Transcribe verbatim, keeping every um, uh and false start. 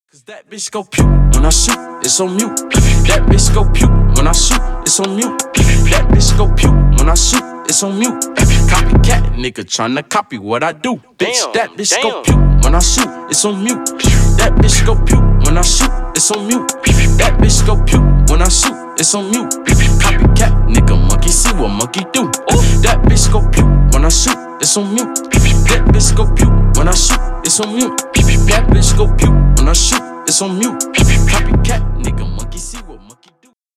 Cause that bitch go pew when I shoot, it's on mute. That bitch go pew when I shoot, it's on mute. That bitch go pew when I shoot, it's on mute. Copycat nigga tryna copy what I do. Bitch, that bitch go pew when I shoot, it's on mute. That bitch go pew when I shoot, it's on mute. That bitch go pew when I shoot, it's on mute. Copycat nigga, monkey see what monkey do. That bitch go pew when I shoot, it's on mute. That bitch go pew when I shoot, it's on mute. That bitch go pew when I shoot, it's on mute. Copycat.